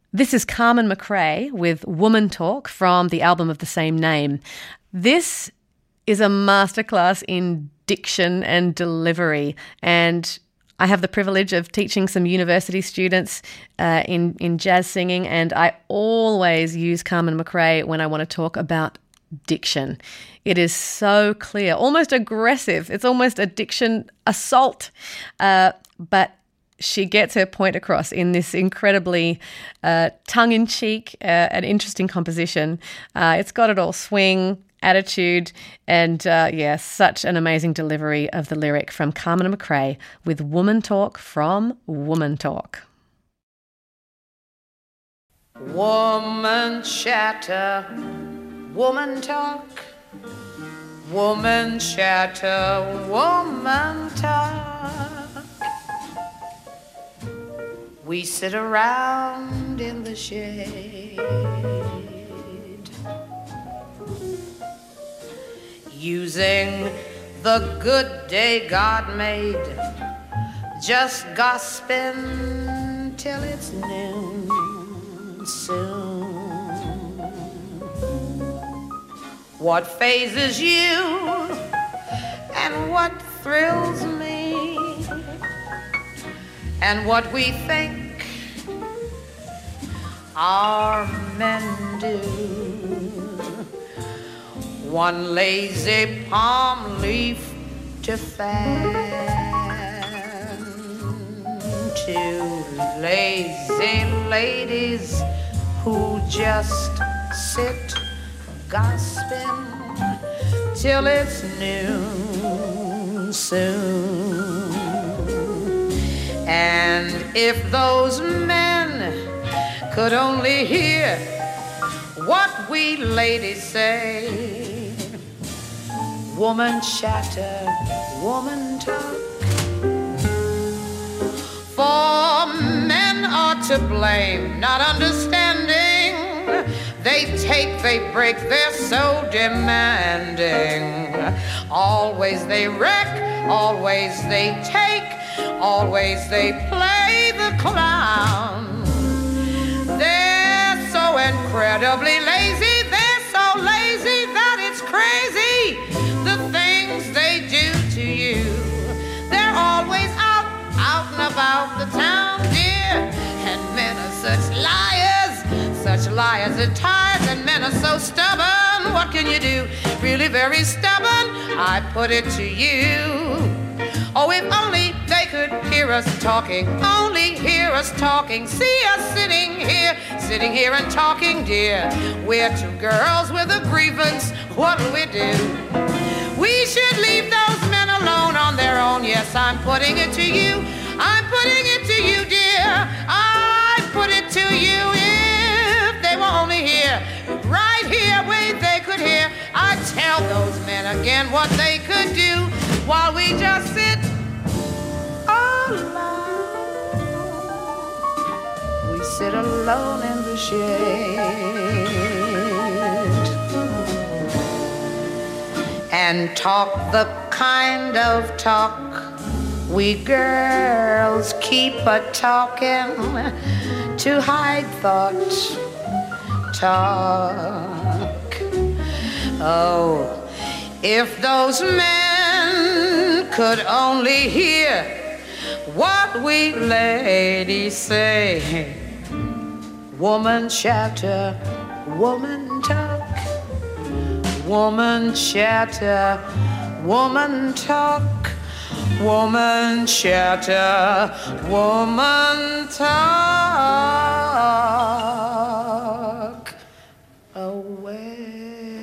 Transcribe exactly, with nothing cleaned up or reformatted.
This is Carmen McRae with Woman Talk from the album of the same name. This is a masterclass in diction and delivery, and I have the privilege of teaching some university students uh, in, in jazz singing, and I always use Carmen McRae when I want to talk about diction. It is so clear, almost aggressive. It's almost a diction assault, uh, but she gets her point across in this incredibly uh, tongue-in-cheek uh, and interesting composition. Uh, it's got it all: swing, attitude, and uh, yeah, such an amazing delivery of the lyric from Carmen McRae with Woman Talk from Woman Talk. Woman chatter, woman talk, woman chatter, woman talk. We sit around in the shade, using the good day God made, just gossiping till it's noon soon. What phases you and what thrills me, and what we think our men do. One lazy palm leaf to fan, two lazy ladies who just sit gossiping till it's noon soon. And if those men could only hear what we ladies say, woman chatter, woman talk. For men are to blame, not understanding. They take, they break, they're so demanding. Always they wreck, always they take, always they play the clown. They're so incredibly lazy, they're so lazy that it's crazy, the things they do to you. They're always out, out and about the town, dear. And men are such liars, such liars at times, and men are so stubborn. What can you do? Really very stubborn, I put it to you. Oh, if only they could hear us talking, only hear us talking, see us sitting here, sitting here and talking, dear. We're two girls with a grievance, what'll we do? We should leave those men alone on their own. Yes, I'm putting it to you, I'm putting it to you, dear. I put it to you, if they were only here, right here where they could hear. I'd tell those men again what they could do while we just sit alone. We sit alone in the shade and talk the kind of talk we girls keep a-talking to hide thought. Talk. Oh, if those men could only hear what we ladies say, woman chatter, woman talk, woman chatter, woman talk, woman chatter, woman talk. Oh, well.